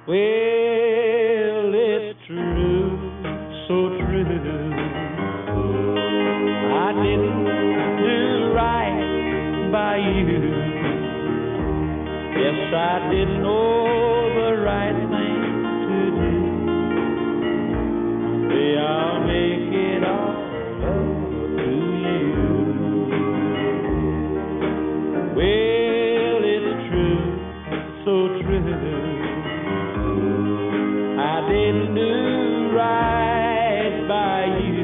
Well, it's true, so true. I didn't do right by you. Yes, I didn't know the right thing to do. Say I'll make it all up to you. Well, it's true, so true. I didn't do right by you.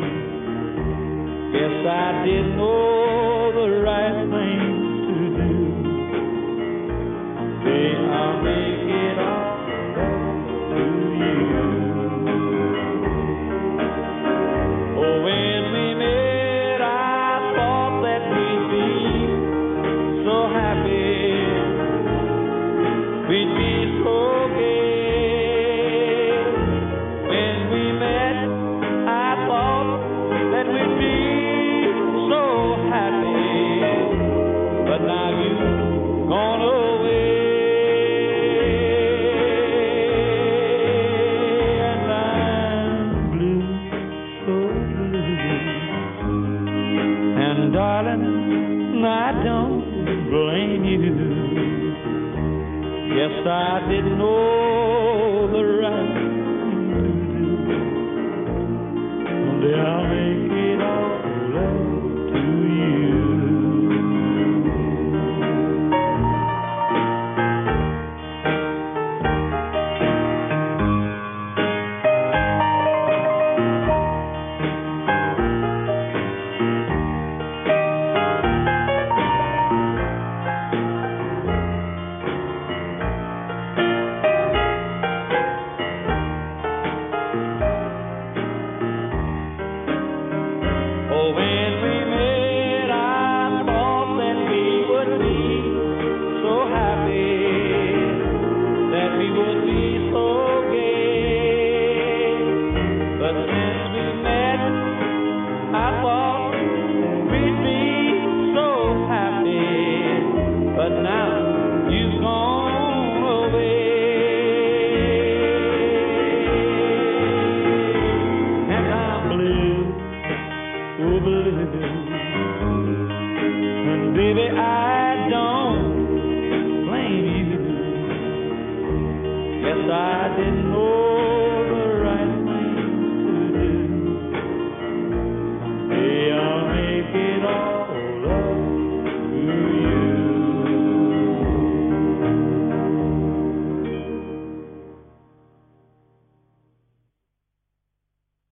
Guess I didn't know the right thing to do. Say I'll make it all to you. Oh, when we met, I thought that we'd be so happy. We'd be so gay. When we met, I thought that we'd be so happy. But now you've gone away, and I'm blue, so blue. And darling, I don't blame you. Yes, I didn't know the right thing to do. Someday I'll make it all up to you. Oh, when we met, I thought that we would be so happy, that we would be so gay. But since we met, I thought we'd be so happy. But now you've gone away, and I'm blue, oh blue. And baby, I don't blame you. Yes, I didn't know